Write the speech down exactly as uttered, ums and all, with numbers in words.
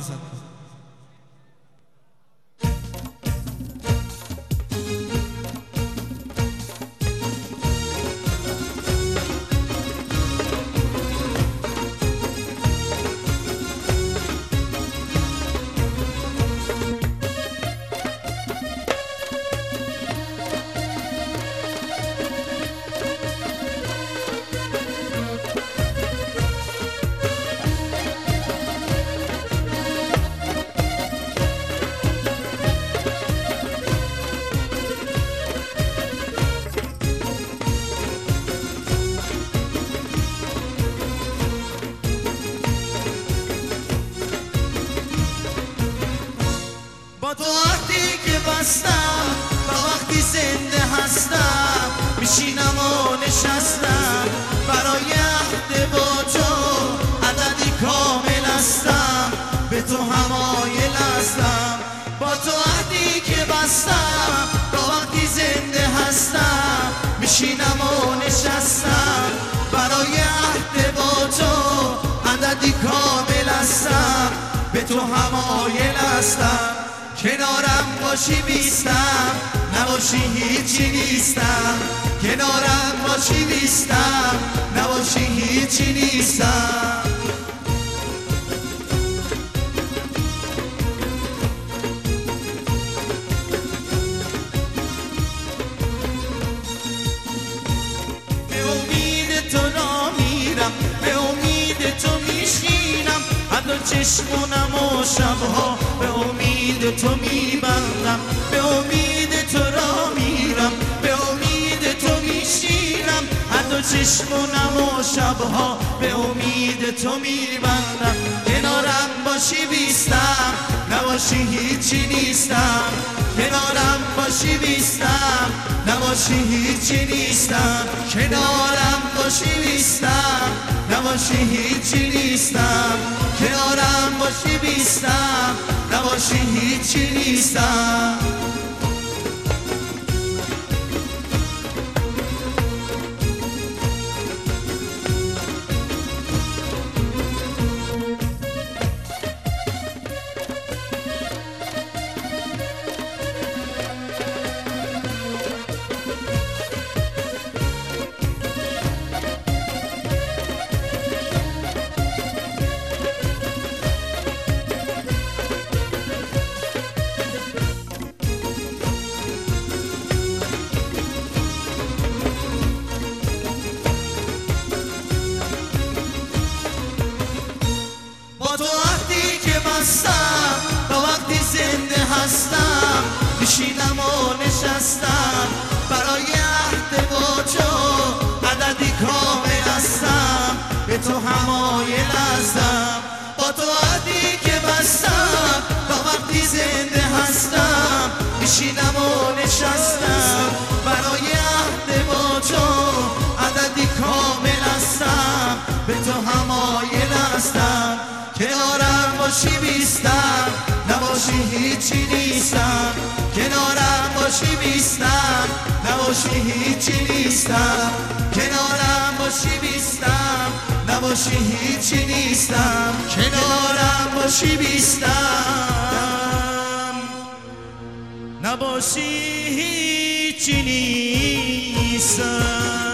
لذت ببر. با تو عهدی که بستم و وقتی زنده هستم میشینم و نشستم برای عهد با تو عددی کامل هستم به تو همایل هستم. با تو عهدی که بستم و وقتی زنده هستم میشینم و نشستم برای عهد با تو عددی کامل هستم به تو همایل هستم. کنارم باشی بیستم نباشی هیچی نیستم. کنارم باشی بیستم نباشی هیچی نیستم. به امید تو نمیرم به امید تو میشینم حتی چشمونم و شبها به امید تو میبندم. به امید تو را میرم به امید تو میشینم حتی چشمونم و شبها به امید تو میبندم. کنارم باشی بیستم نباشی هیچی نیستم. کنارم باشی بیستم نباشی هیچی نیستم. کنارم باشی بیستم نباشی هیچی نیستم. کنارم باشی بیستم نباشی هیچی نیستم. با تو عهدی که بستم و وقتی زنده هستم میشینم و نشستم برای عهد با تو عددی کامل هستم به تو همایل هستم. با تو عهدی که بستم و وقتی زنده هستم میشینم و نشستم برای عهد با تو عددی کامل هستم به تو همایل هستم. کنارم باشی بیستم نباشی هیچی نیستم. کنارم باشی بیستم نباشی هیچی نیستم. کنارم باشی بیستم نباشی هیچی نیستم. کنارم باشی بیستم نباشی هیچی نیستم.